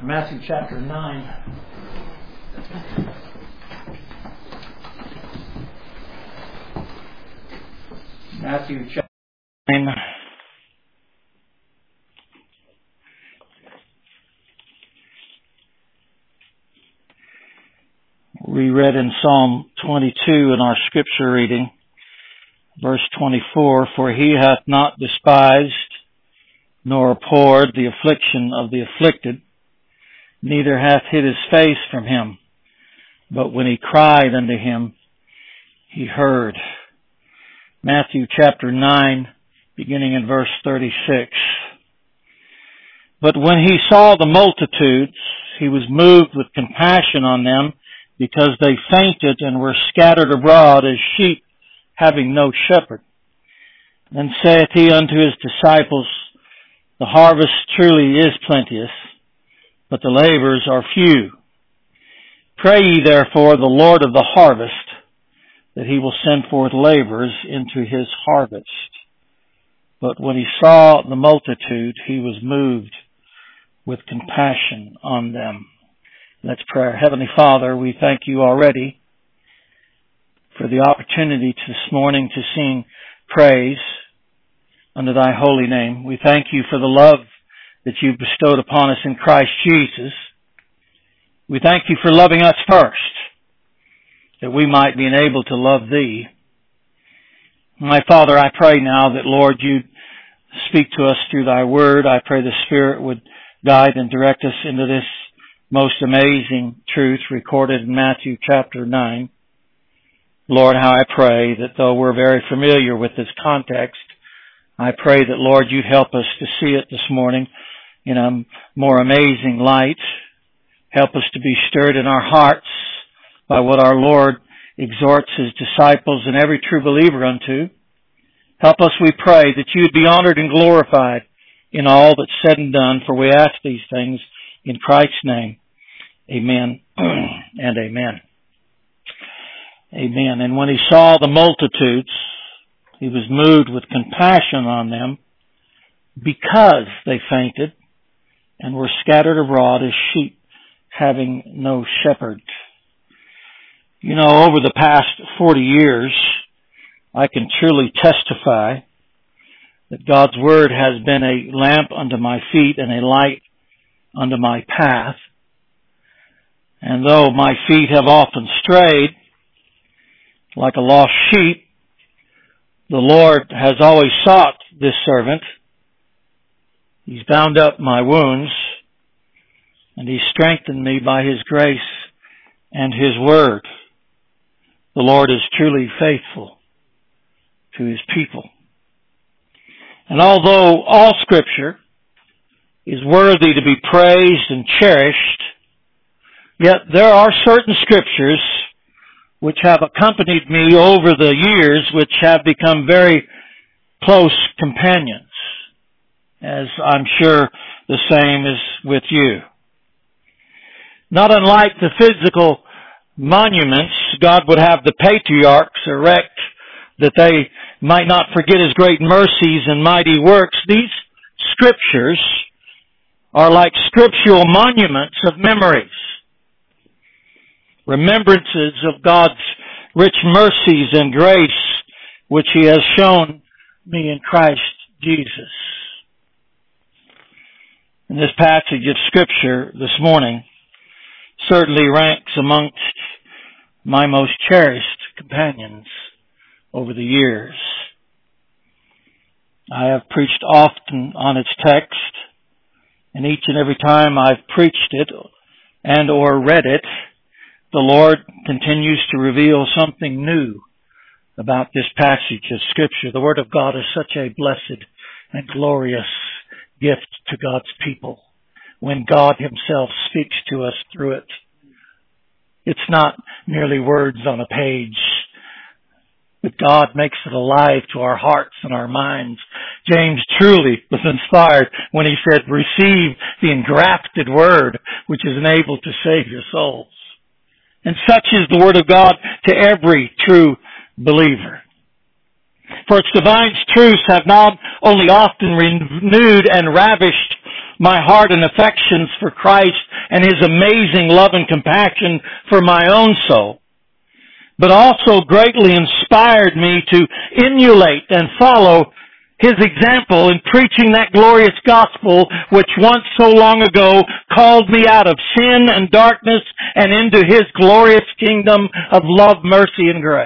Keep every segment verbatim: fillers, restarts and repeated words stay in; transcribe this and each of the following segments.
Matthew chapter nine. Matthew chapter nine. We read in Psalm twenty-two in our scripture reading, verse twenty-four, "For he hath not despised nor abhorred the affliction of the afflicted, neither hath hid his face from him. But when he cried unto him, he heard." Matthew chapter nine, beginning in verse thirty-six. "But when he saw the multitudes, he was moved with compassion on them, because they fainted and were scattered abroad as sheep having no shepherd. Then saith he unto his disciples, The harvest truly is plenteous, but the laborers are few. Pray ye therefore the Lord of the harvest, that he will send forth laborers into his harvest. But when he saw the multitude, he was moved with compassion on them." Let's pray. Heavenly Father, we thank you already for the opportunity this morning to sing praise unto thy holy name. We thank you for the love that you've bestowed upon us in Christ Jesus. We thank you for loving us first, that we might be enabled to love thee. My Father, I pray now that, Lord, you'd speak to us through thy word. I pray the Spirit would guide and direct us into this most amazing truth recorded in Matthew chapter nine. Lord, how I pray that though we're very familiar with this context, I pray that, Lord, you'd help us to see it this morning in a more amazing light. Help us to be stirred in our hearts by what our Lord exhorts his disciples and every true believer unto. Help us, we pray, that you'd be honored and glorified in all that's said and done, for we ask these things in Christ's name. Amen and amen. Amen. "And when he saw the multitudes, he was moved with compassion on them, because they fainted and were scattered abroad as sheep having no shepherd." You know, over the past forty years, I can truly testify that God's Word has been a lamp unto my feet and a light unto my path. And though my feet have often strayed, like a lost sheep, the Lord has always sought this servant. He's bound up my wounds, and he's strengthened me by his grace and his word. The Lord is truly faithful to his people. And although all Scripture is worthy to be praised and cherished, yet there are certain Scriptures which have accompanied me over the years, which have become very close companions, as I'm sure the same is with you. Not unlike the physical monuments God would have the patriarchs erect that they might not forget his great mercies and mighty works, these Scriptures are like scriptural monuments of memories, remembrances of God's rich mercies and grace, which he has shown me in Christ Jesus. And this passage of Scripture this morning certainly ranks amongst my most cherished companions over the years. I have preached often on its text, and each and every time I've preached it and or read it, the Lord continues to reveal something new about this passage of Scripture. The Word of God is such a blessed and glorious gift to God's people when God himself speaks to us through it. It's not merely words on a page, but God makes it alive to our hearts and our minds. James truly was inspired when he said, "Receive the engrafted Word, which is able to save your souls." And such is the Word of God to every true believer. For its divine truths have not only often renewed and ravished my heart and affections for Christ and His amazing love and compassion for my own soul, but also greatly inspired me to emulate and follow His example in preaching that glorious gospel which once so long ago called me out of sin and darkness and into His glorious kingdom of love, mercy, and grace.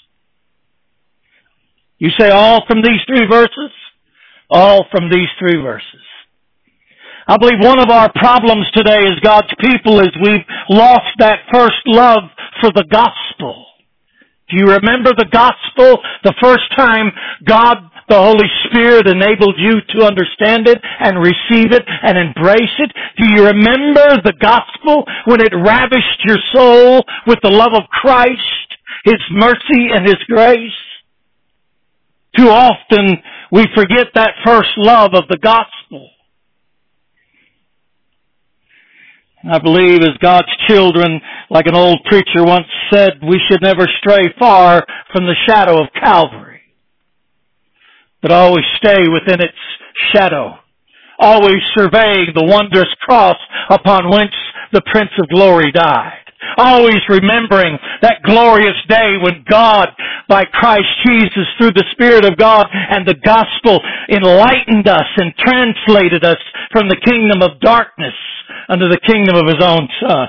You say all from these three verses? All from these three verses. I believe one of our problems today as God's people is we've lost that first love for the gospel. Do you remember the gospel? The first time God, the Holy Spirit, enabled you to understand it and receive it and embrace it? Do you remember the gospel when it ravished your soul with the love of Christ, His mercy and His grace? Too often we forget that first love of the gospel. I believe as God's children, like an old preacher once said, we should never stray far from the shadow of Calvary, but always stay within its shadow, always surveying the wondrous cross upon which the Prince of Glory died. Always remembering that glorious day when God, by Christ Jesus, through the Spirit of God and the gospel, enlightened us and translated us from the kingdom of darkness under the kingdom of His own Son.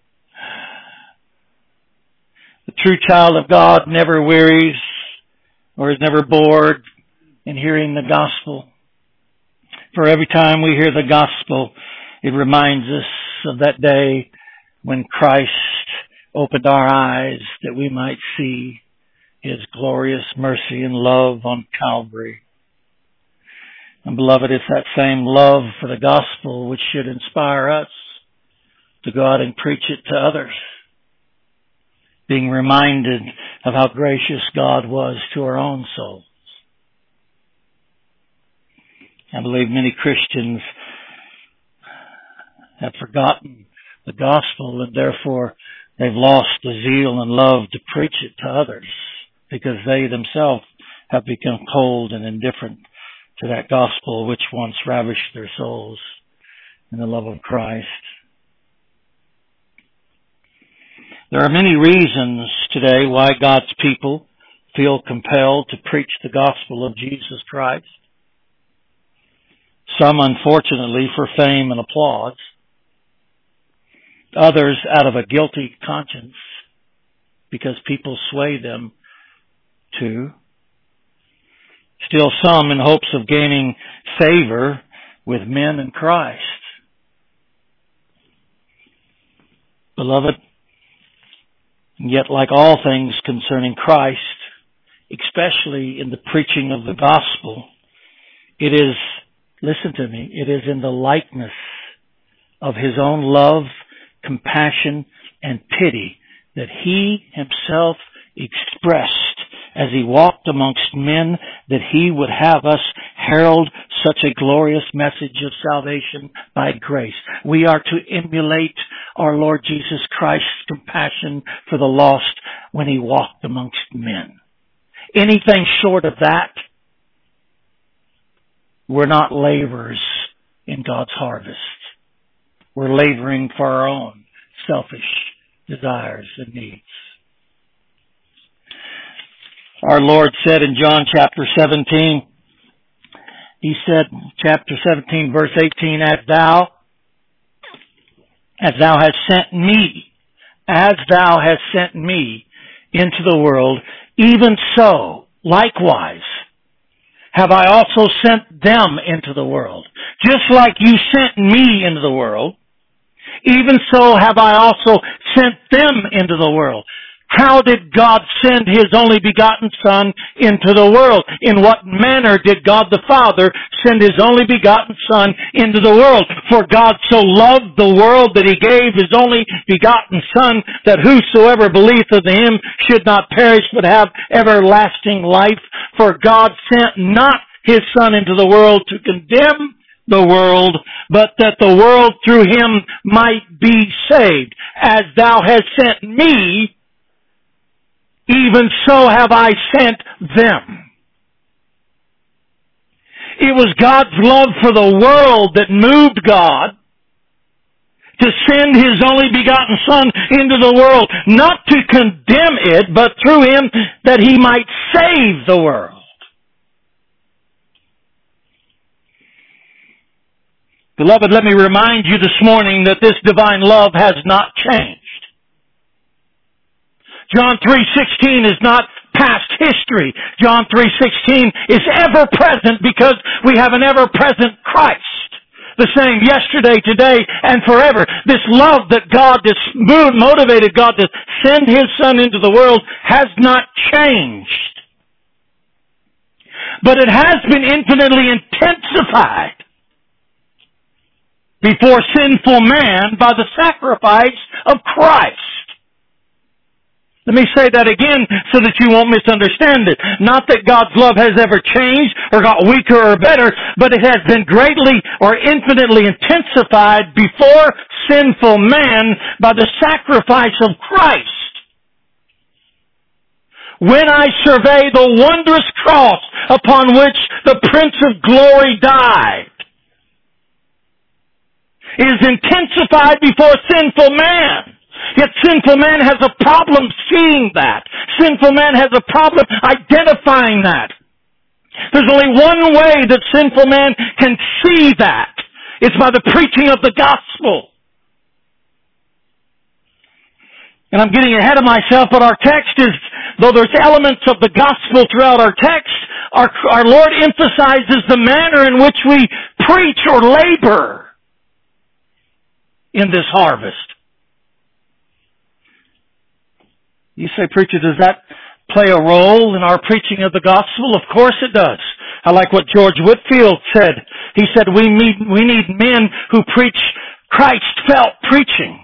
The true child of God never wearies or is never bored in hearing the gospel. For every time we hear the gospel, it reminds us of that day when Christ opened our eyes that we might see His glorious mercy and love on Calvary. And beloved, it's that same love for the gospel which should inspire us to go out and preach it to others, being reminded of how gracious God was to our own souls. I believe many Christians have forgotten the gospel, and therefore they've lost the zeal and love to preach it to others because they themselves have become cold and indifferent to that gospel which once ravished their souls in the love of Christ. There are many reasons today why God's people feel compelled to preach the gospel of Jesus Christ. Some, unfortunately, for fame and applause. Others out of a guilty conscience because people sway them to. Still some in hopes of gaining favor with men and Christ. Beloved, yet like all things concerning Christ, especially in the preaching of the gospel, it is, listen to me, it is in the likeness of His own love, compassion, and pity that He Himself expressed as He walked amongst men that He would have us herald such a glorious message of salvation by grace. We are to emulate our Lord Jesus Christ's compassion for the lost when He walked amongst men. Anything short of that, we're not laborers in God's harvest. We're laboring for our own selfish desires and needs. Our Lord said in John chapter seventeen, He said, chapter seventeen, verse eighteen, as thou, as thou hast sent me, as thou hast sent me into the world, even so, likewise, have I also sent them into the world. Just like you sent me into the world, even so have I also sent them into the world. How did God send His only begotten Son into the world? In what manner did God the Father send His only begotten Son into the world? For God so loved the world that He gave His only begotten Son, that whosoever believeth in Him should not perish but have everlasting life. For God sent not His Son into the world to condemn the world, but that the world through Him might be saved. As thou hast sent me, even so have I sent them. It was God's love for the world that moved God to send His only begotten Son into the world, not to condemn it, but through Him that He might save the world. Beloved, let me remind you this morning that this divine love has not changed. John three sixteen is not past history. John three sixteen is ever present because we have an ever present Christ. The same yesterday, today, and forever. This love that God, this motivated God to send His Son into the world has not changed. But it has been infinitely intensified before sinful man by the sacrifice of Christ. Let me say that again so that you won't misunderstand it. Not that God's love has ever changed or got weaker or better, but it has been greatly or infinitely intensified before sinful man by the sacrifice of Christ. When I survey the wondrous cross upon which the Prince of Glory died, it is intensified before sinful man. Yet sinful man has a problem seeing that. Sinful man has a problem identifying that. There's only one way that sinful man can see that. It's by the preaching of the gospel. And I'm getting ahead of myself, but our text is, though there's elements of the gospel throughout our text, our, our Lord emphasizes the manner in which we preach or labor in this harvest. You say, preacher, does that play a role in our preaching of the gospel? Of course it does. I like what George Whitefield said. He said, we need, we need men who preach Christ-felt preaching.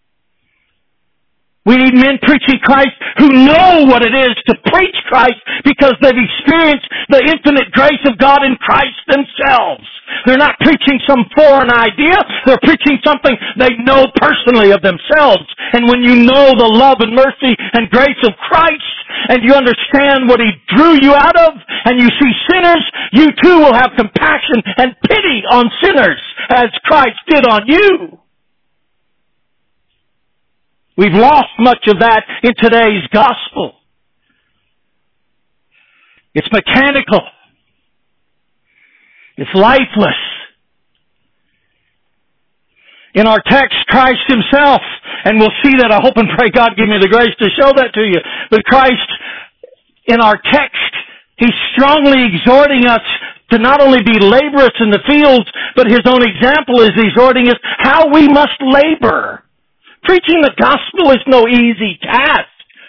We need men preaching Christ who know what it is to preach Christ because they've experienced the infinite grace of God in Christ themselves. They're not preaching some foreign idea. They're preaching something they know personally of themselves. And when you know the love and mercy and grace of Christ and you understand what He drew you out of and you see sinners, you too will have compassion and pity on sinners as Christ did on you. We've lost much of that in today's gospel. It's mechanical. It's lifeless. In our text, Christ Himself, and we'll see that, I hope and pray God give me the grace to show that to you, but Christ, in our text, He's strongly exhorting us to not only be laborers in the fields, but His own example is exhorting us how we must labor. Preaching the gospel is no easy task.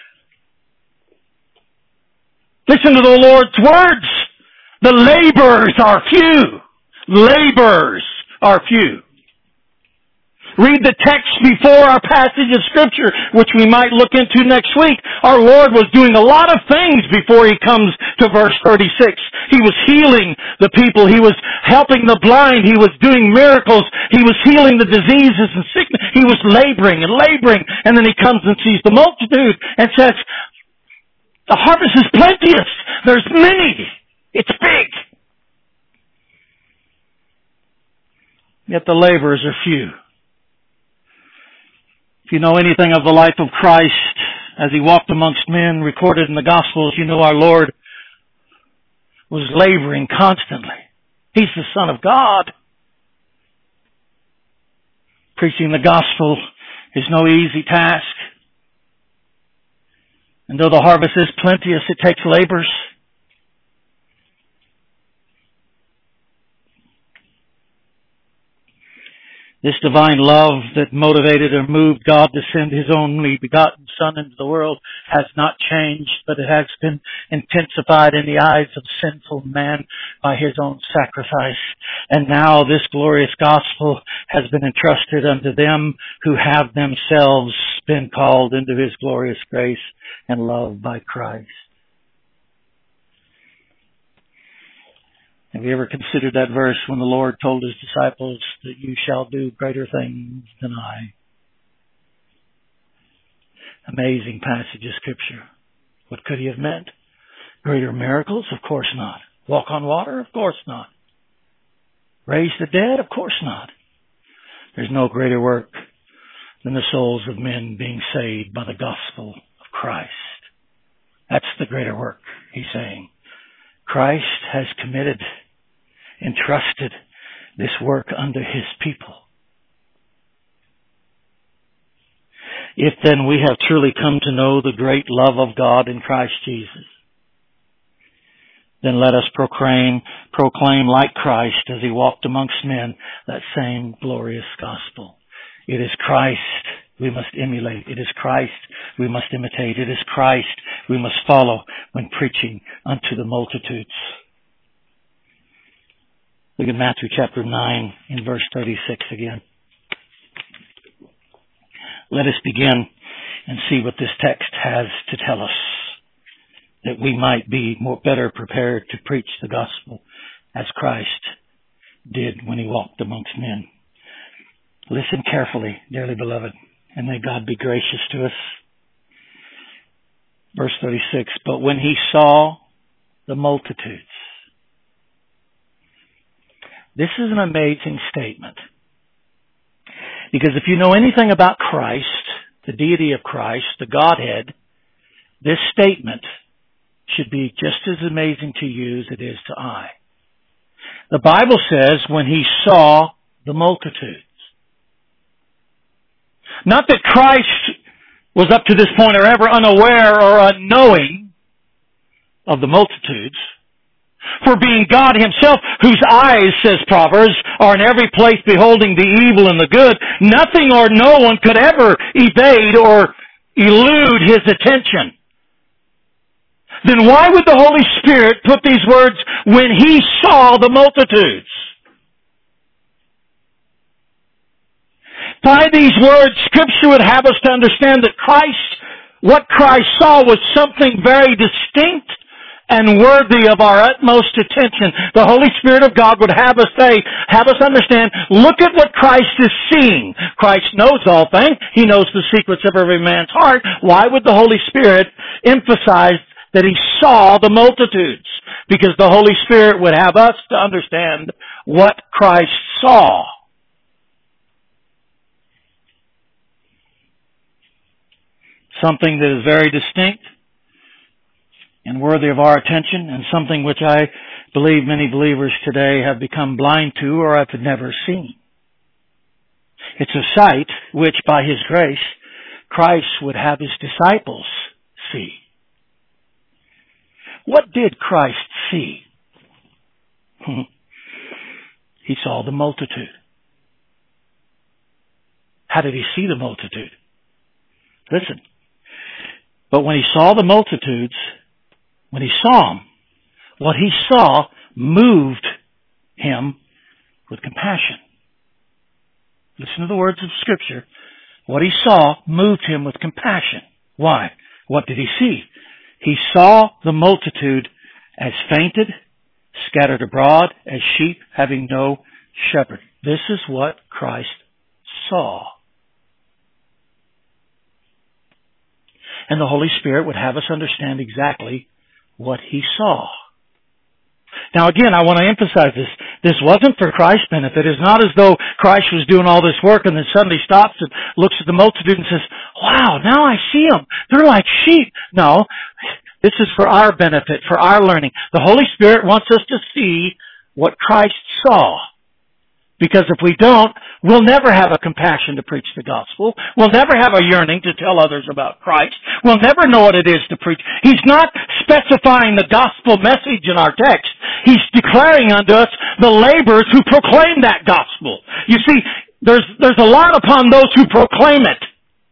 Listen to the Lord's words. The laborers are few. Laborers are few. Read the text before our passage of Scripture, which we might look into next week. Our Lord was doing a lot of things before He comes to verse thirty-six. He was healing the people. He was helping the blind. He was doing miracles. He was healing the diseases and sickness. He was laboring and laboring. And then He comes and sees the multitude and says, the harvest is plenteous. There's many. It's big. Yet the laborers are few. If you know anything of the life of Christ as He walked amongst men recorded in the Gospels, you know our Lord was laboring constantly. He's the Son of God. Preaching the gospel is no easy task. And though the harvest is plenteous, it takes labors. This divine love that motivated or moved God to send His only begotten Son into the world has not changed, but it has been intensified in the eyes of sinful man by His own sacrifice. And now this glorious gospel has been entrusted unto them who have themselves been called into His glorious grace and love by Christ. Have you ever considered that verse when the Lord told His disciples that you shall do greater things than I? Amazing passage of Scripture. What could He have meant? Greater miracles? Of course not. Walk on water? Of course not. Raise the dead? Of course not. There's no greater work than the souls of men being saved by the gospel of Christ. That's the greater work, he's saying. Christ has committed, entrusted this work unto his people. If then we have truly come to know the great love of God in Christ Jesus, then let us proclaim, proclaim like Christ as he walked amongst men, that same glorious gospel. It is Christ we must emulate. It is Christ we must imitate. It is Christ we must follow when preaching unto the multitudes. Look at Matthew chapter nine in verse thirty-six again. Let us begin and see what this text has to tell us, that we might be more better prepared to preach the gospel as Christ did when he walked amongst men. Listen carefully, dearly beloved, and may God be gracious to us. Verse thirty-six, but when he saw the multitudes. This is an amazing statement. Because if you know anything about Christ, the deity of Christ, the Godhead, this statement should be just as amazing to you as it is to I. The Bible says when he saw the multitudes. Not that Christ was up to this point or ever unaware or unknowing of the multitudes. For being God himself, whose eyes, says Proverbs, are in every place beholding the evil and the good, nothing or no one could ever evade or elude his attention. Then why would the Holy Spirit put these words, when he saw the multitudes? By these words, Scripture would have us to understand that Christ, what Christ saw was something very distinct and worthy of our utmost attention. The Holy Spirit of God would have us say, have us understand, look at what Christ is seeing. Christ knows all things. He knows the secrets of every man's heart. Why would the Holy Spirit emphasize that he saw the multitudes? Because the Holy Spirit would have us to understand what Christ saw. Something that is very distinct and worthy of our attention, and something which I believe many believers today have become blind to or have never seen. It's a sight which, by his grace, Christ would have his disciples see. What did Christ see? He saw the multitude. How did he see the multitude? Listen. But when he saw the multitudes, when he saw them, what he saw moved him with compassion. Listen to the words of Scripture. What he saw moved him with compassion. Why? What did he see? He saw the multitude as fainted, scattered abroad, as sheep having no shepherd. This is what Christ saw. And the Holy Spirit would have us understand exactly what he saw. Now again, I want to emphasize this. This wasn't for Christ's benefit. It's not as though Christ was doing all this work and then suddenly stops and looks at the multitude and says, wow, now I see them. They're like sheep. No, this is for our benefit, for our learning. The Holy Spirit wants us to see what Christ saw. Because if we don't, we'll never have a compassion to preach the gospel. We'll never have a yearning to tell others about Christ. We'll never know what it is to preach. He's not specifying the gospel message in our text. He's declaring unto us the laborers who proclaim that gospel. You see, there's, there's a lot upon those who proclaim it.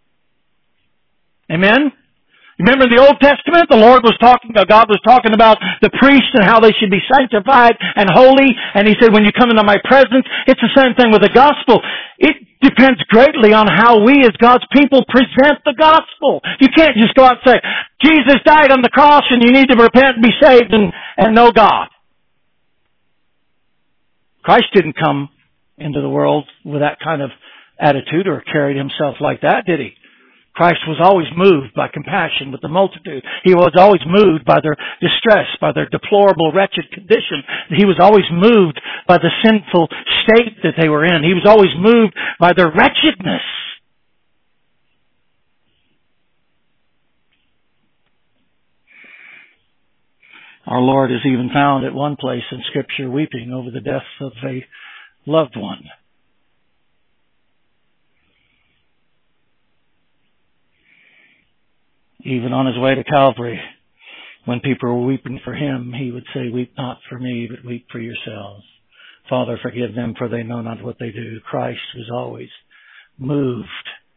Amen? Remember in the Old Testament, the Lord was talking, God was talking about the priests and how they should be sanctified and holy. And He said, when you come into my presence, it's the same thing with the gospel. It depends greatly on how we as God's people present the gospel. You can't just go out and say, Jesus died on the cross and you need to repent and be saved and, and know God. Christ didn't come into the world with that kind of attitude or carried himself like that, did he? Christ was always moved by compassion with the multitude. He was always moved by their distress, by their deplorable, wretched condition. He was always moved by the sinful state that they were in. He was always moved by their wretchedness. Our Lord is even found at one place in Scripture weeping over the death of a loved one. Even on his way to Calvary, when people were weeping for him, he would say, "Weep not for me, but weep for yourselves. Father, forgive them, for they know not what they do." Christ was always moved.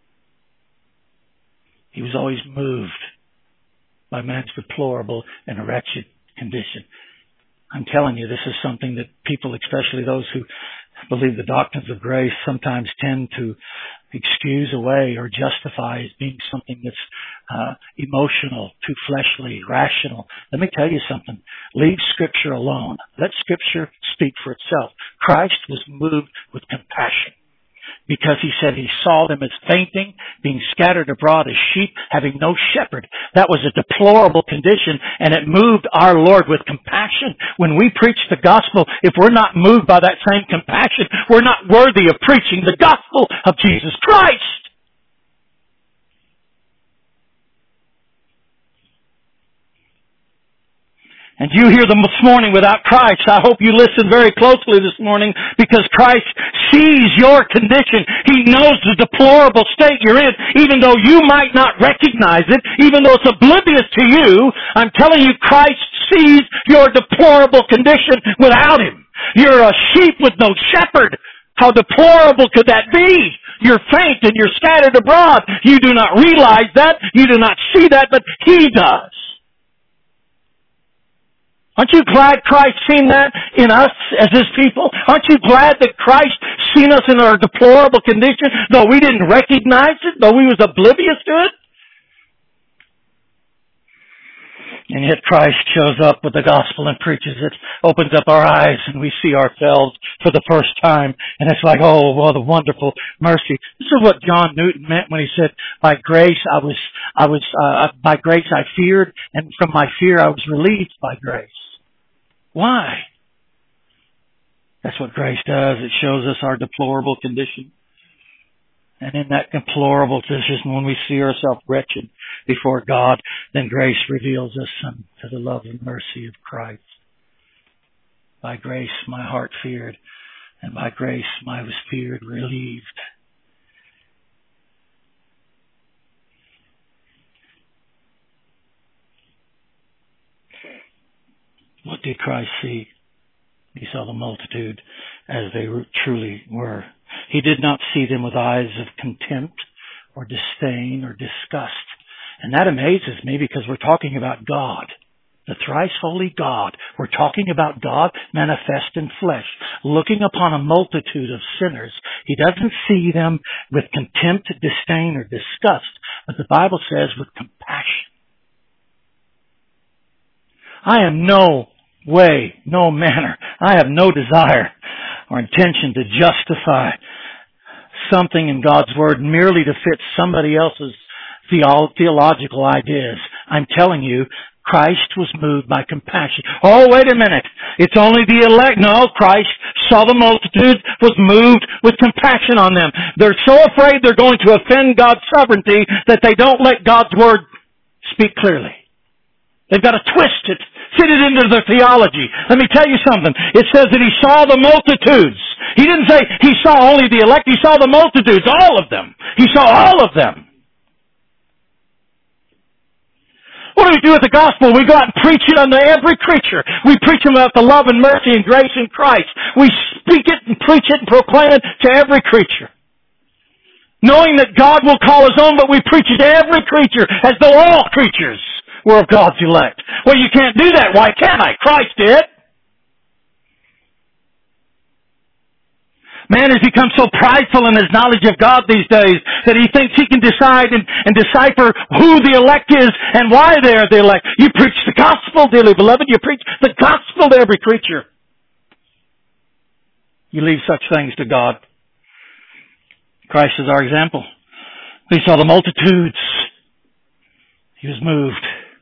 He was always moved by man's deplorable and wretched condition. I'm telling you, this is something that people, especially those who believe the doctrines of grace, sometimes tend to excuse away or justify as being something that's uh, emotional, too fleshly, rational. Let me tell you something. Leave Scripture alone. Let Scripture speak for itself. Christ was moved with compassion, because he said he saw them as fainting, being scattered abroad as sheep, having no shepherd. That was a deplorable condition, and it moved our Lord with compassion. When we preach the gospel, if we're not moved by that same compassion, we're not worthy of preaching the gospel of Jesus Christ. And you here this morning without Christ, I hope you listen very closely this morning, because Christ sees your condition. He knows the deplorable state you're in, even though you might not recognize it, even though it's oblivious to you. I'm telling you, Christ sees your deplorable condition without Him. You're a sheep with no shepherd. How deplorable could that be? You're faint and you're scattered abroad. You do not realize that. You do not see that, but He does. Aren't you glad Christ seen that in us as His people? Aren't you glad that Christ seen us in our deplorable condition, though we didn't recognize it, though we was oblivious to it? And yet Christ shows up with the gospel and preaches it, opens up our eyes, and we see ourselves for the first time. And it's like, oh, well, the wonderful mercy. This is what John Newton meant when he said, by grace I was, I was, uh, by grace I feared, and from my fear I was relieved by grace. Why? That's what grace does. It shows us our deplorable condition. And in that deplorable condition, when we see ourselves wretched before God, then grace reveals us unto the love and mercy of Christ. By grace my heart feared, and by grace my was feared relieved. What did Christ see? He saw the multitude as they truly were. He did not see them with eyes of contempt or disdain or disgust. And that amazes me, because we're talking about God, the thrice holy God. We're talking about God manifest in flesh, looking upon a multitude of sinners. He doesn't see them with contempt, disdain, or disgust, but the Bible says with compassion. I am no way, no manner. I have no desire or intention to justify something in God's Word merely to fit somebody else's theological ideas. I'm telling you, Christ was moved by compassion. Oh, wait a minute. It's only the elect. No, Christ saw the multitude, was moved with compassion on them. They're so afraid they're going to offend God's sovereignty that they don't let God's Word speak clearly. They've got to twist it, fit it into their theology. Let me tell you something. It says that He saw the multitudes. He didn't say He saw only the elect. He saw the multitudes, all of them. He saw all of them. What do we do with the gospel? We go out and preach it unto every creature. We preach about the love and mercy and grace in Christ. We speak it and preach it and proclaim it to every creature. Knowing that God will call His own, but we preach it to every creature as though all creatures were of God's elect. Well, you can't do that. Why can't I? Christ did. Man has become so prideful in his knowledge of God these days that he thinks he can decide and, and decipher who the elect is and why they are the elect. You preach the gospel, dearly beloved. You preach the gospel to every creature. You leave such things to God. Christ is our example. He saw the multitudes. He was moved.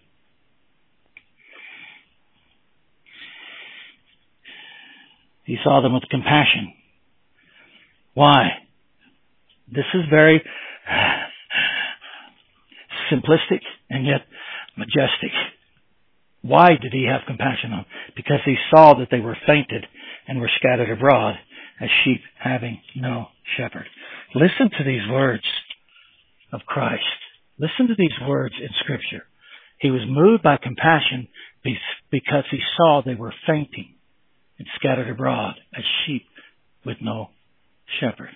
He saw them with compassion. Why? This is very simplistic and yet majestic. Why did he have compassion on them? Because he saw that they were fainted and were scattered abroad as sheep having no shepherd. Listen to these words of Christ. Listen to these words in Scripture. He was moved by compassion because he saw they were fainting and scattered abroad as sheep with no shepherd.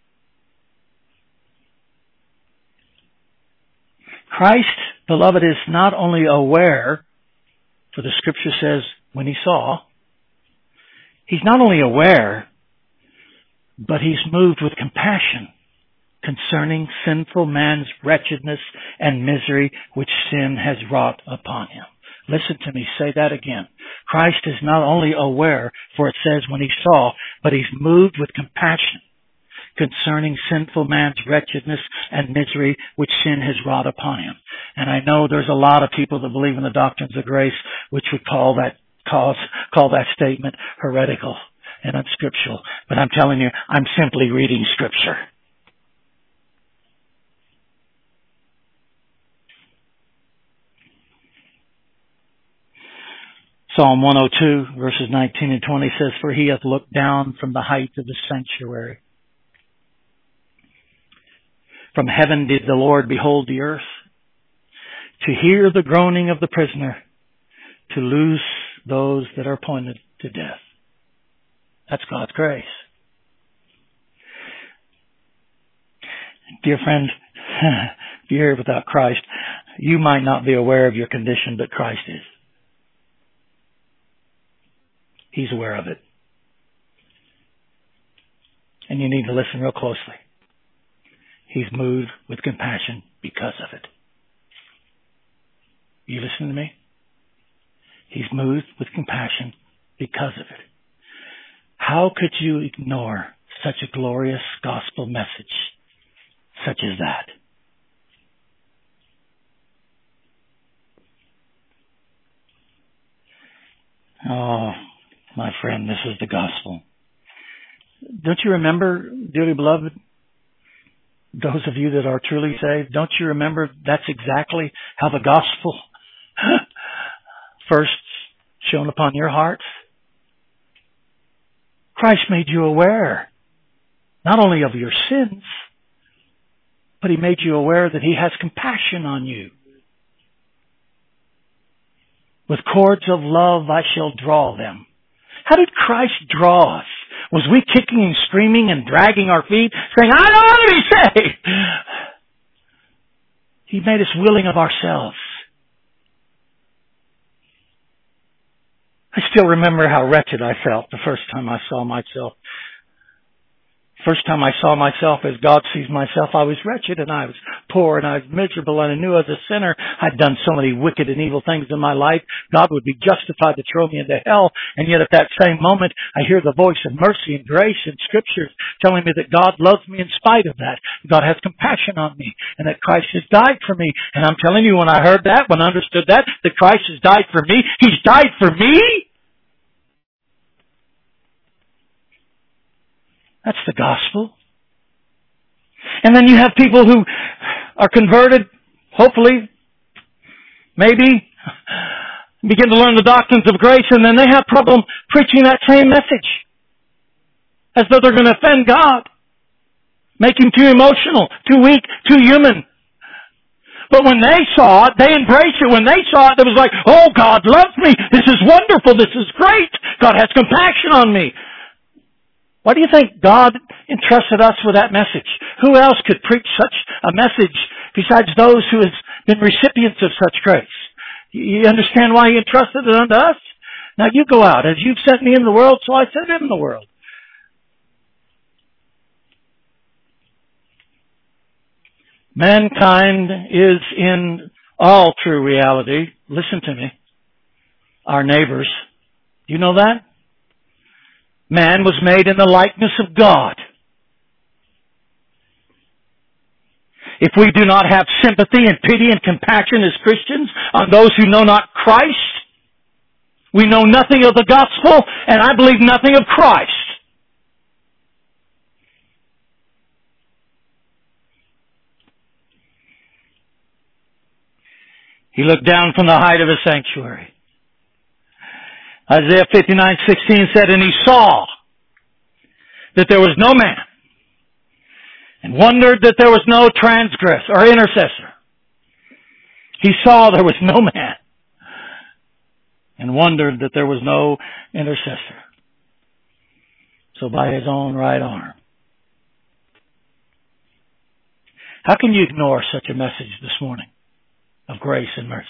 Christ, beloved, is not only aware, for the Scripture says when he saw, he's not only aware, but he's moved with compassion concerning sinful man's wretchedness and misery which sin has wrought upon him. Listen to me, say that again. Christ is not only aware, for it says when he saw, but he's moved with compassion concerning sinful man's wretchedness and misery which sin has wrought upon him. And I know there's a lot of people that believe in the doctrines of grace which would call that cause, call that statement heretical and unscriptural. But I'm telling you, I'm simply reading Scripture. Psalm one oh two, verses nineteen and twenty says, "For he hath looked down from the height of the sanctuary. From heaven did the Lord behold the earth, to hear the groaning of the prisoner, to loose those that are appointed to death." That's God's grace. Dear friend, if you're here without Christ, you might not be aware of your condition, but Christ is. He's aware of it. And you need to listen real closely. He's moved with compassion because of it. You listen to me? He's moved with compassion because of it. How could you ignore such a glorious gospel message such as that? Oh, my friend, this is the gospel. Don't you remember, dearly beloved, those of you that are truly saved, don't you remember that's exactly how the gospel first shone upon your hearts? Christ made you aware, not only of your sins, but he made you aware that he has compassion on you. With cords of love I shall draw them. How did Christ draw us? Was we kicking and screaming and dragging our feet, saying, I don't want to be saved? He made us willing of ourselves. I still remember how wretched I felt the first time I saw myself. First time I saw myself as God sees myself, I was wretched and I was poor and I was miserable and I knew as a sinner I'd done so many wicked and evil things in my life. God would be justified to throw me into hell. And yet at that same moment, I hear the voice of mercy and grace in Scriptures telling me that God loves me in spite of that. God has compassion on me and that Christ has died for me. And I'm telling you, when I heard that, when I understood that, that Christ has died for me, He's died for me? That's the gospel. And then you have people who are converted, hopefully, maybe, begin to learn the doctrines of grace, and then they have problem preaching that same message. As though they're going to offend God. Make Him too emotional, too weak, too human. But when they saw it, they embraced it. When they saw it, it was like, oh, God loves me. This is wonderful. This is great. God has compassion on me. Why do you think God entrusted us with that message? Who else could preach such a message besides those who have been recipients of such grace? You understand why He entrusted it unto us? Now you go out. As you've sent me in the world, so I sent Him in the world. Mankind is in all true reality, listen to me, our neighbors. Do you know that? Man was made in the likeness of God. If we do not have sympathy and pity and compassion as Christians on those who know not Christ, we know nothing of the gospel, and I believe nothing of Christ. He looked down from the height of His sanctuary. Isaiah fifty-nine sixteen said, and he saw that there was no man, and wondered that there was no transgressor or intercessor. He saw there was no man, and wondered that there was no intercessor. So by his own right arm. How can you ignore such a message this morning of grace and mercy?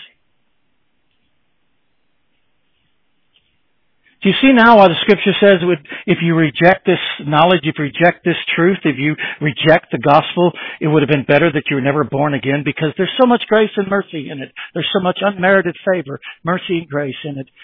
Do you see now why the Scripture says if you reject this knowledge, if you reject this truth, if you reject the gospel, it would have been better that you were never born again, because there's so much grace and mercy in it. There's so much unmerited favor, mercy and grace in it.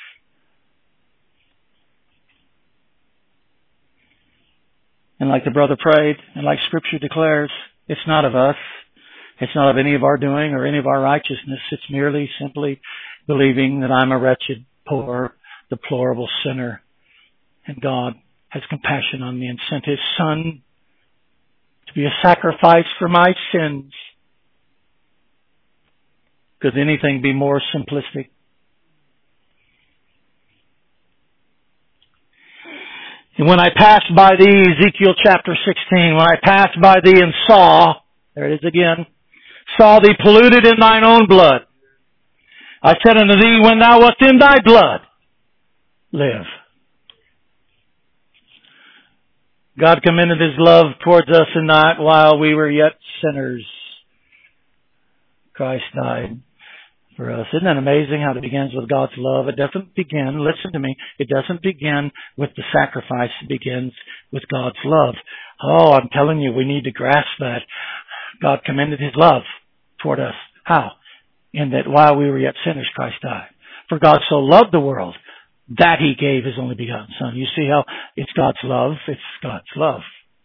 And like the brother prayed, and like Scripture declares, it's not of us. It's not of any of our doing or any of our righteousness. It's merely simply believing that I'm a wretched, poor, deplorable sinner, and God has compassion on me and sent His Son to be a sacrifice for my sins. Could anything be more simplistic? And when I passed by thee, Ezekiel chapter sixteen, when I passed by thee and saw, there it is again, saw thee polluted in thine own blood, I said unto thee, when thou wast in thy blood, live. God commended His love towards us in that while we were yet sinners, Christ died for us. Isn't that amazing how it begins with God's love? It doesn't begin, listen to me, it doesn't begin with the sacrifice. It begins with God's love. Oh, I'm telling you, we need to grasp that. God commended His love toward us. How? In that while we were yet sinners, Christ died. For God so loved the world that He gave His only begotten Son. You see how it's God's love? It's God's love.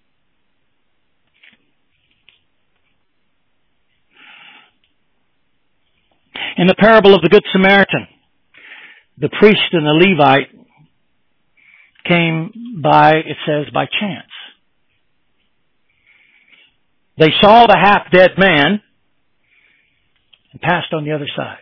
In the parable of the Good Samaritan, the priest and the Levite came by, it says, by chance. They saw the half-dead man and passed on the other side.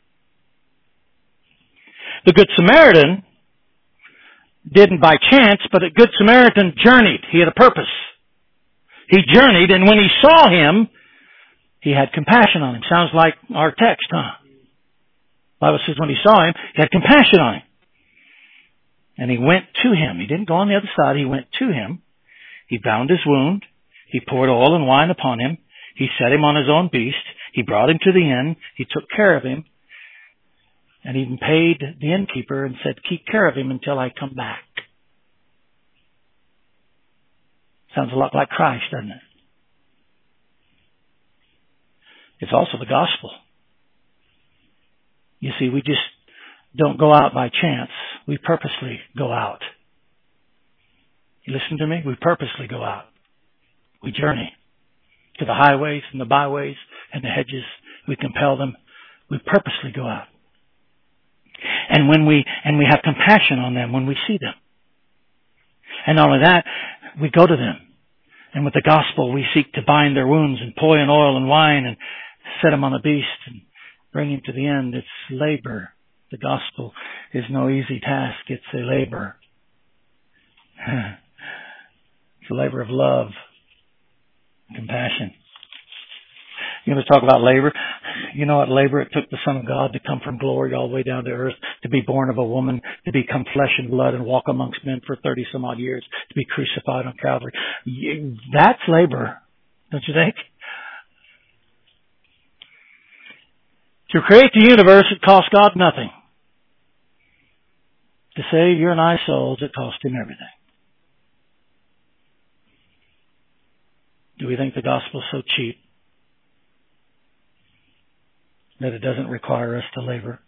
The Good Samaritan didn't by chance, but a Good Samaritan journeyed. He had a purpose. He journeyed, and when he saw him, he had compassion on him. Sounds like our text, huh? The Bible says when he saw him, he had compassion on him. And he went to him. He didn't go on the other side. He went to him. He bound his wound. He poured oil and wine upon him. He set him on his own beast. He brought him to the inn. He took care of him. And even paid the innkeeper and said, keep care of him until I come back. Sounds a lot like Christ, doesn't it? It's also the gospel. You see, we just don't go out by chance. We purposely go out. You listen to me? We purposely go out. We journey to the highways and the byways and the hedges. We compel them. We purposely go out. And when we, and we have compassion on them when we see them. And not only that, we go to them. And with the gospel, we seek to bind their wounds and pour in oil and wine and set them on a beast and bring him to the end. It's labor. The gospel is no easy task. It's a labor. It's a labor of love, compassion. You want to talk about labor? You know what labor it took the Son of God to come from glory all the way down to earth, to be born of a woman, to become flesh and blood and walk amongst men for thirty some odd years, to be crucified on Calvary. That's labor, don't you think? To create the universe, it cost God nothing. To save your and I souls, it cost Him everything. Do we think the gospel is so cheap that it doesn't require us to labor?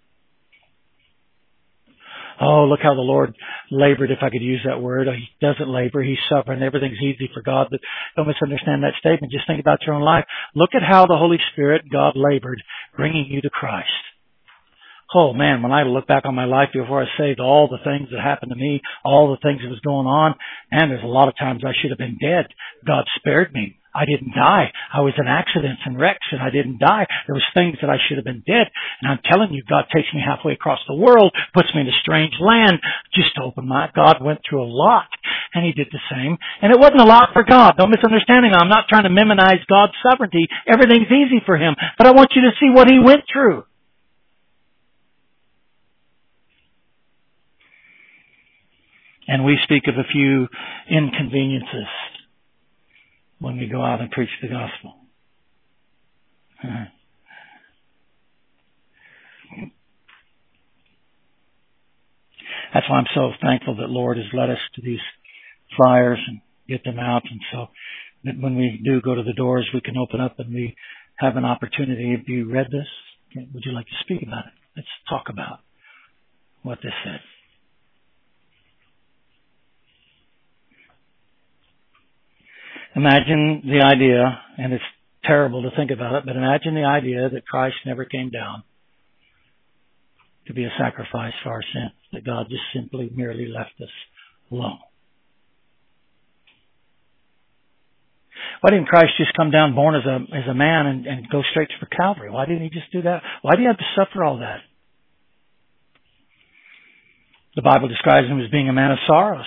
Oh, look how the Lord labored, if I could use that word. He doesn't labor. He's suffering. Everything's easy for God. But don't misunderstand that statement. Just think about your own life. Look at how the Holy Spirit, God, labored, bringing you to Christ. Oh, man, when I look back on my life before I was saved, all the things that happened to me, all the things that was going on, and there's a lot of times I should have been dead. God spared me. I didn't die. I was in accidents and wrecks and I didn't die. There was things that I should have been dead. And I'm telling you, God takes me halfway across the world, puts me in a strange land just to open my... God went through a lot and He did the same. And it wasn't a lot for God. Don't misunderstand me. I'm not trying to minimize God's sovereignty. Everything's easy for Him. But I want you to see what He went through. And we speak of a few inconveniences when we go out and preach the gospel. That's why I'm so thankful that Lord has led us to these flyers and get them out. And so that when we do go to the doors, we can open up and we have an opportunity. Have you read this? Would you like to speak about it? Let's talk about what this said. Imagine the idea, and it's terrible to think about it, but imagine the idea that Christ never came down to be a sacrifice for our sins, that God just simply merely left us alone. Why didn't Christ just come down born as a as a man and, and go straight to Calvary? Why didn't He just do that? Why did He have to suffer all that? The Bible describes Him as being a man of sorrows.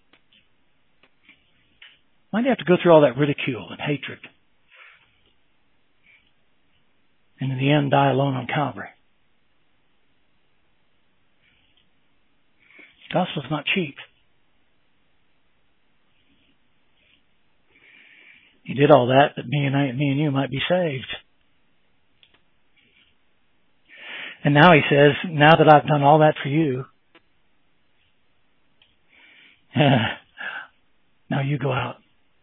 Why do you have to go through all that ridicule and hatred? And in the end, die alone on Calvary. The gospel's not cheap. He did all that that me and I, me and you might be saved. And now He says, now that I've done all that for you, now you go out.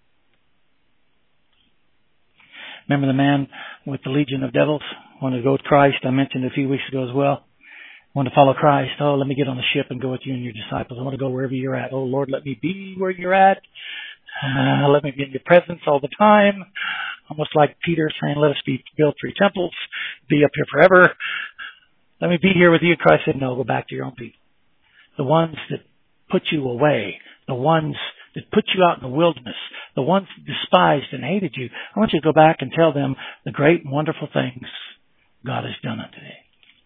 Remember the man with the legion of devils? Wanted to go with Christ. I mentioned a few weeks ago as well. Wanted to follow Christ. Oh, let me get on the ship and go with you and your disciples. I want to go wherever you're at. Oh, Lord, let me be where you're at. Uh, let me be in your presence all the time. Almost like Peter saying, let us be built three temples, be up here forever. Let me be here with you. Christ said, no, go back to your own people. The ones that put you away, the ones that put you out in the wilderness, the ones that despised and hated you, I want you to go back and tell them the great and wonderful things God has done unto thee.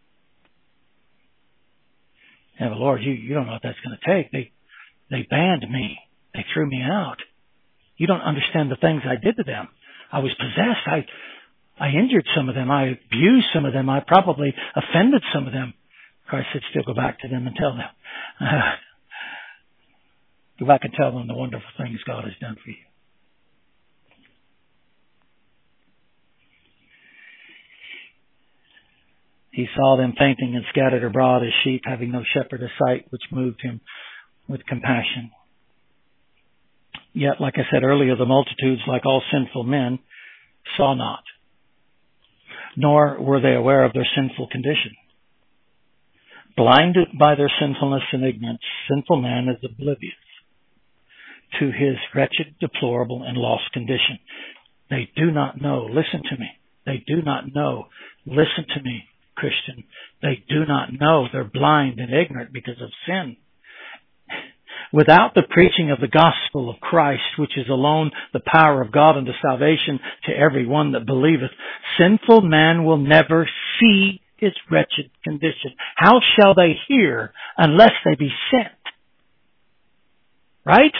Yeah, but Lord, you, you don't know what that's going to take. They, they banned me. They threw me out. You don't understand the things I did to them. I was possessed. I, I injured some of them. I abused some of them. I probably offended some of them. Christ said, still go back to them and tell them. Uh, Go back and tell them the wonderful things God has done for you. He saw them fainting and scattered abroad as sheep, having no shepherd, a sight which moved Him with compassion. Yet, like I said earlier, the multitudes, like all sinful men, saw not, nor were they aware of their sinful condition. Blinded by their sinfulness and ignorance, sinful man is oblivious to his wretched, deplorable, and lost condition. They do not know. Listen to me. They do not know. Listen to me, Christian. They do not know. They're blind and ignorant because of sin. Without the preaching of the gospel of Christ, which is alone the power of God unto salvation to every one that believeth, sinful man will never see his wretched condition. How shall they hear unless they be sent? Right?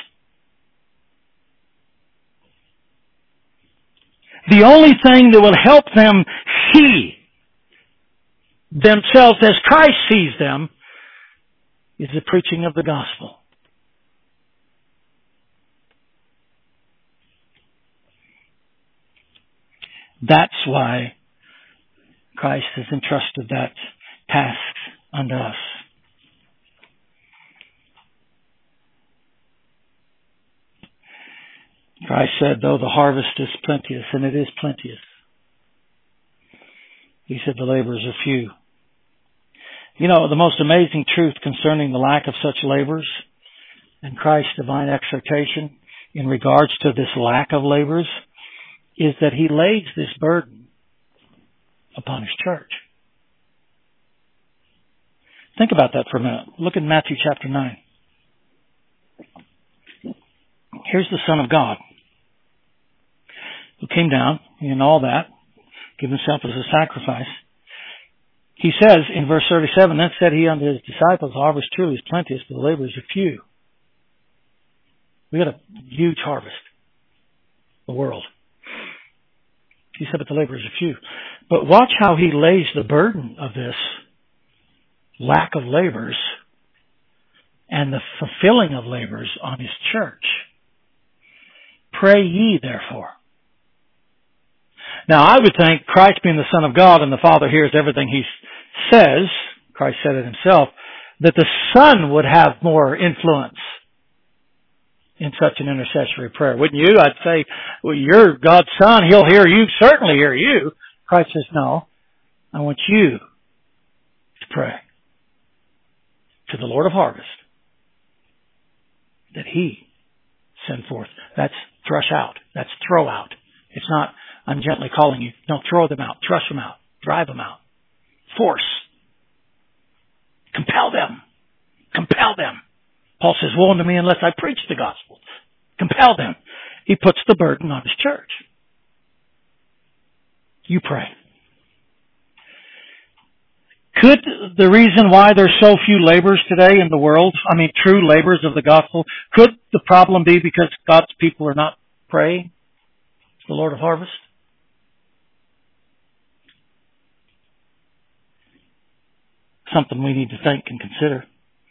The only thing that will help them see themselves as Christ sees them is the preaching of the gospel. That's why Christ has entrusted that task unto us. Christ said, though the harvest is plenteous, and it is plenteous, He said the laborers are few. You know, the most amazing truth concerning the lack of such laborers and Christ's divine exhortation in regards to this lack of laborers is that He lays this burden upon His church. Think about that for a minute. Look at Matthew chapter nine. Here's the Son of God. who came down and all that, gave himself as a sacrifice. He says in verse thirty-seven, then said he unto his disciples, the harvest truly is plenteous, but the laborers are few. We got a huge harvest. The world. He said, but the laborers are few. But watch how he lays the burden of this lack of laborers and the fulfilling of laborers on his church. Pray ye therefore. Now I would think Christ being the Son of God and the Father hears everything he says, Christ said it himself, that the Son would have more influence in such an intercessory prayer. Wouldn't you? I'd say, well, you're God's Son. He'll hear you, certainly hear you. Christ says, no, I want you to pray to the Lord of harvest that he send forth. That's thrush out. That's throw out. It's not, I'm gently calling you. Don't throw them out. Thrush them out. Drive them out. Force. Compel them. Compel them. Paul says, woe unto me unless I preach the gospel. Compel them. He puts the burden on his church. You pray. Could the reason why there's so few laborers today in the world, I mean true laborers of the gospel, could the problem be because God's people are not praying to the Lord of harvest? Something we need to think and consider.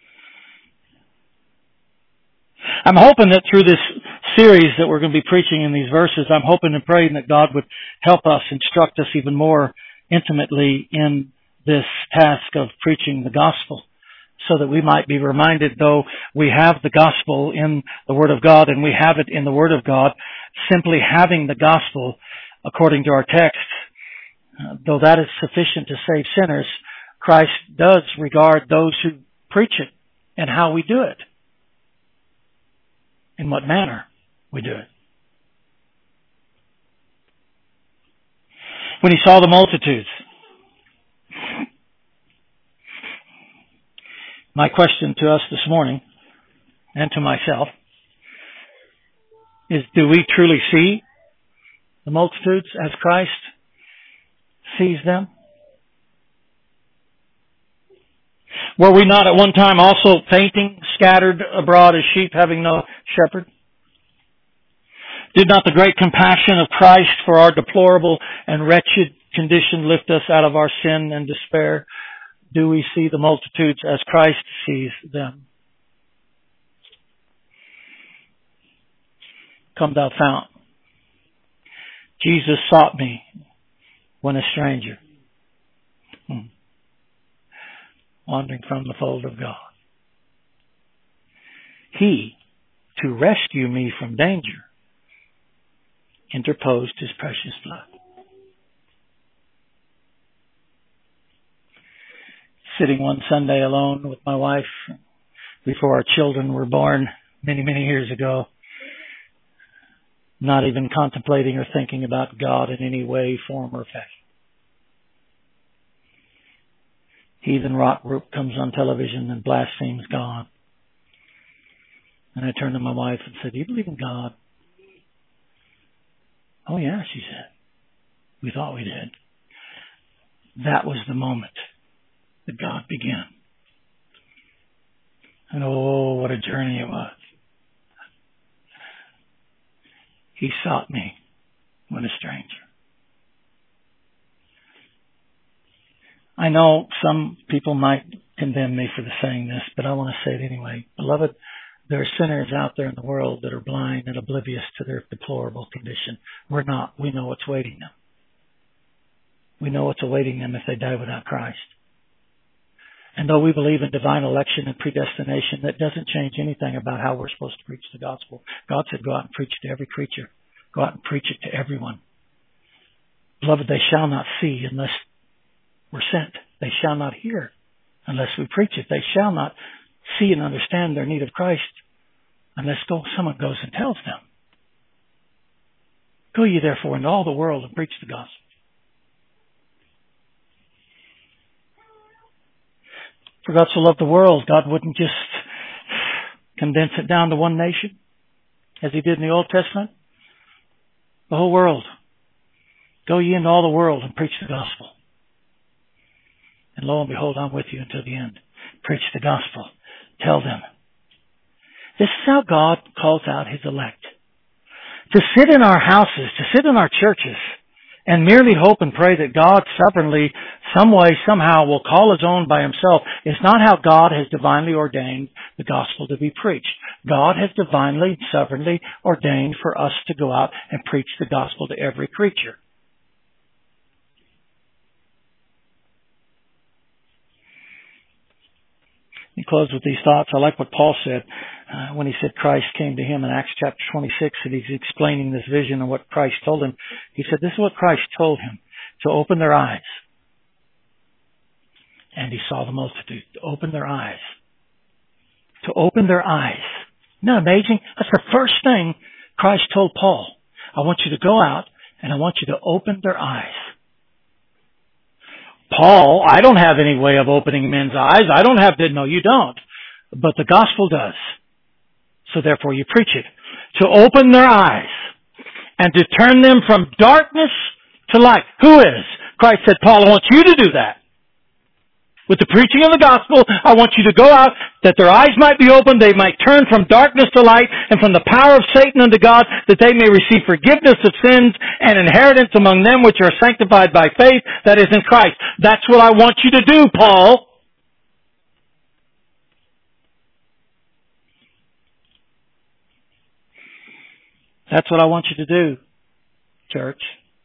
I'm hoping that through this series that we're going to be preaching in these verses, I'm hoping and praying that God would help us, instruct us even more intimately in this task of preaching the gospel, so that we might be reminded, though we have the gospel in the Word of God and we have it in the Word of God, simply having the gospel according to our text, uh, though that is sufficient to save sinners, Christ does regard those who preach it and how we do it, in what manner we do it. When he saw the multitudes, my question to us this morning, and to myself, is do we truly see the multitudes as Christ sees them? Were we not at one time also fainting, scattered abroad as sheep, having no shepherd? Did not the great compassion of Christ for our deplorable and wretched condition lift us out of our sin and despair? Do we see the multitudes as Christ sees them? Come thou fount. Jesus sought me when a stranger, hmm. wandering from the fold of God. He, to rescue me from danger, interposed his precious blood. Sitting one Sunday alone with my wife before our children were born many, many years ago, not even contemplating or thinking about God in any way, form, or fashion. Heathen rock group comes on television and blasphemes God. And I turned to my wife and said, do you believe in God? Oh yeah, she said. We thought we did. That was the moment that God began. And oh, what a journey it was. He sought me when a stranger. I know some people might condemn me for saying this, but I want to say it anyway. Beloved, there are sinners out there in the world that are blind and oblivious to their deplorable condition. We're not. We know what's awaiting them. We know what's awaiting them if they die without Christ. And though we believe in divine election and predestination, that doesn't change anything about how we're supposed to preach the gospel. God said, go out and preach to every creature. Go out and preach it to everyone. Beloved, they shall not see unless we're sent. They shall not hear unless we preach it. They shall not see and understand their need of Christ unless go, someone goes and tells them. Go ye therefore into all the world and preach the gospel. For God so loved the world, God wouldn't just condense it down to one nation as he did in the Old Testament. The whole world Go ye into all the world and preach the gospel. And lo and behold, I'm with you until the end. Preach the gospel. Tell them. This is how God calls out His elect. To sit in our houses, to sit in our churches, and merely hope and pray that God sovereignly, some way, somehow will call His own by Himself is not how God has divinely ordained the gospel to be preached. God has divinely, sovereignly ordained for us to go out and preach the gospel to every creature. He closed with these thoughts. I like what Paul said uh, when he said Christ came to him in Acts chapter twenty-six, and he's explaining this vision and what Christ told him. He said, this is what Christ told him, to open their eyes. And he saw the multitude, to open their eyes. To open their eyes. Isn't that amazing? That's the first thing Christ told Paul. I want you to go out and I want you to open their eyes. Paul, I don't have any way of opening men's eyes. I don't have to, no, you don't. But the gospel does. So therefore you preach it. To open their eyes and to turn them from darkness to light. Who is? Christ said, Paul, I want you to do that. With the preaching of the gospel, I want you to go out that their eyes might be opened, they might turn from darkness to light and from the power of Satan unto God, that they may receive forgiveness of sins and inheritance among them which are sanctified by faith that is in Christ. That's what I want you to do, Paul. That's what I want you to do, church.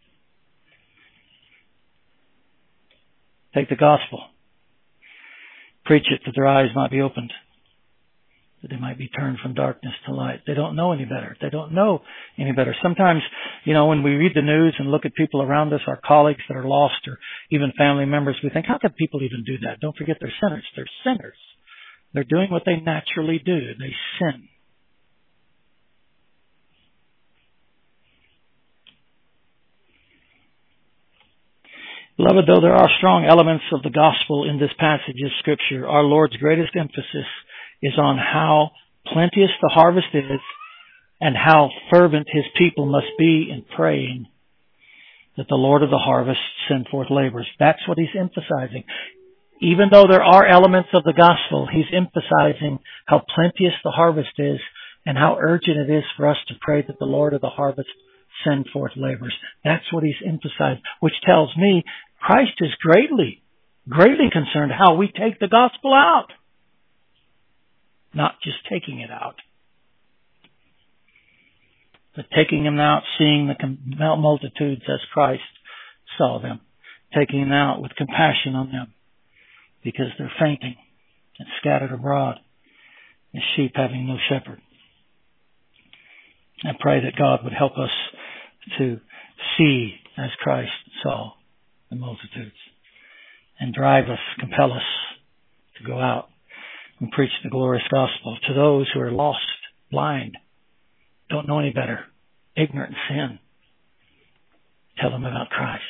Take the gospel. Preach it that their eyes might be opened, that they might be turned from darkness to light. They don't know any better. They don't know any better. Sometimes, you know, when we read the news and look at people around us, our colleagues that are lost or even family members, we think, how could people even do that? Don't forget they're sinners. They're sinners. They're doing what they naturally do. They sin. Beloved, though there are strong elements of the gospel in this passage of Scripture, our Lord's greatest emphasis is on how plenteous the harvest is and how fervent His people must be in praying that the Lord of the harvest send forth laborers. That's what He's emphasizing. Even though there are elements of the gospel, He's emphasizing how plenteous the harvest is and how urgent it is for us to pray that the Lord of the harvest send forth laborers. That's what He's emphasized, which tells me Christ is greatly, greatly concerned how we take the gospel out. Not just taking it out, but taking them out, seeing the multitudes as Christ saw them, taking them out with compassion on them because they're fainting and scattered abroad as sheep having no shepherd. I pray that God would help us to see as Christ saw the multitudes and drive us, compel us to go out and preach the glorious gospel to those who are lost, blind, don't know any better, ignorant in sin. Tell them about Christ.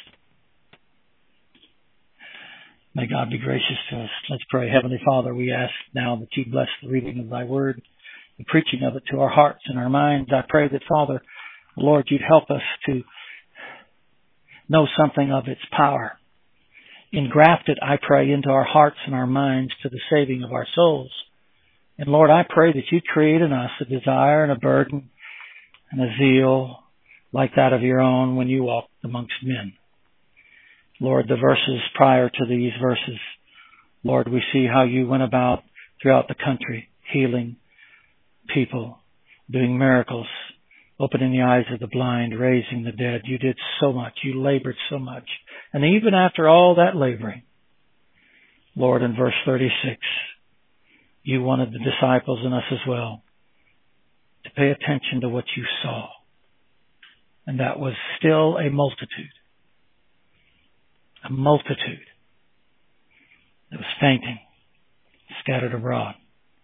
May God be gracious to us. Let's pray. Heavenly Father, we ask now that you bless the reading of thy word, the preaching of it to our hearts and our minds. I pray that, Father, Lord, you'd help us to know something of its power. Engraft it, I pray, into our hearts and our minds to the saving of our souls. And Lord, I pray that you'd create in us a desire and a burden and a zeal like that of your own when you walked amongst men. Lord, the verses prior to these verses, Lord, we see how you went about throughout the country, healing people, doing miracles, opening the eyes of the blind, raising the dead. You did so much. You labored so much. And even after all that laboring, Lord, in verse thirty-six, you wanted the disciples and us as well to pay attention to what you saw. And that was still a multitude. A multitude that was fainting, scattered abroad,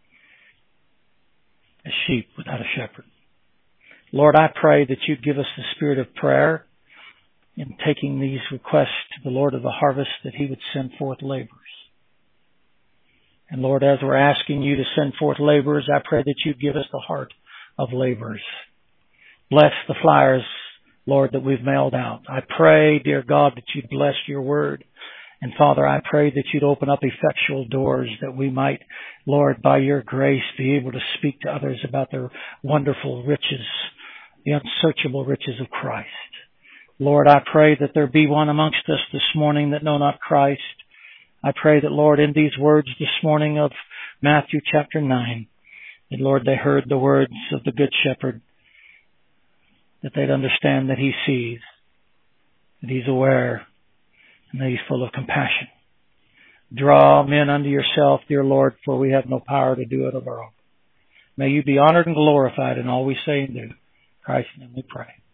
as sheep without a shepherd. Lord, I pray that you'd give us the spirit of prayer in taking these requests to the Lord of the harvest, that he would send forth laborers. And Lord, as we're asking you to send forth laborers, I pray that you'd give us the heart of laborers. Bless the flyers Lord, that we've mailed out. I pray, dear God, that you'd bless your word. And Father, I pray that you'd open up effectual doors that we might, Lord, by your grace, be able to speak to others about the wonderful riches, the unsearchable riches of Christ. Lord, I pray that there be one amongst us this morning that know not Christ. I pray that, Lord, in these words this morning of Matthew chapter nine, that, Lord, they heard the words of the Good Shepherd, that they'd understand that he sees, that he's aware, and that he's full of compassion. Draw men unto yourself, dear Lord, for we have no power to do it of our own. May you be honored and glorified in all we say and do. In Christ's name we pray.